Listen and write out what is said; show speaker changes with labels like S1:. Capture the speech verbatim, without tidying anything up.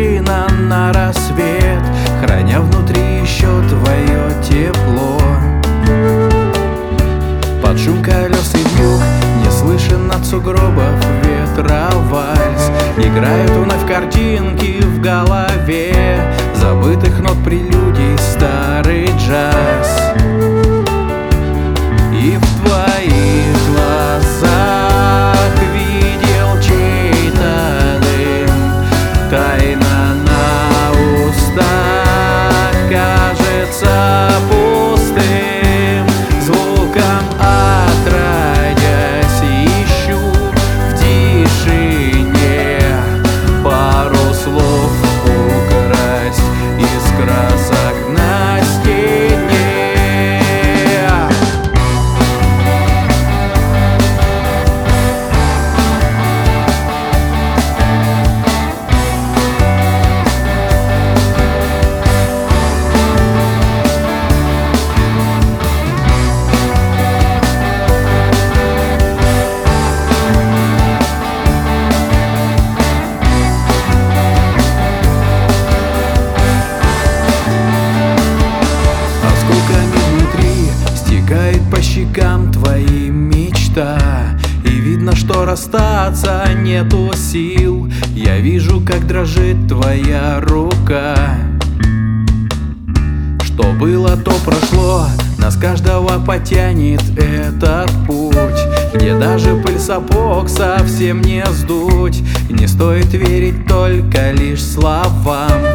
S1: машина на рассвет, храня внутри еще твое тепло. Под шум колес и вьюг не слышен от сугробов ветра вальс. Играют вновь картинки в голове забытых нот прелюдий старый джаз. И в твоих глазах видел чей-то дым, тайна на устах кажется пустым звуком, отродясь ищу в тишине пару слов украсть из красок на стене. По щекам твои мечта, и видно, что расстаться нету сил. Я вижу, как дрожит твоя рука. Что было, то прошло, нас каждого потянет этот путь, где даже пыль сапог совсем не сдуть. Не стоит верить только лишь словам.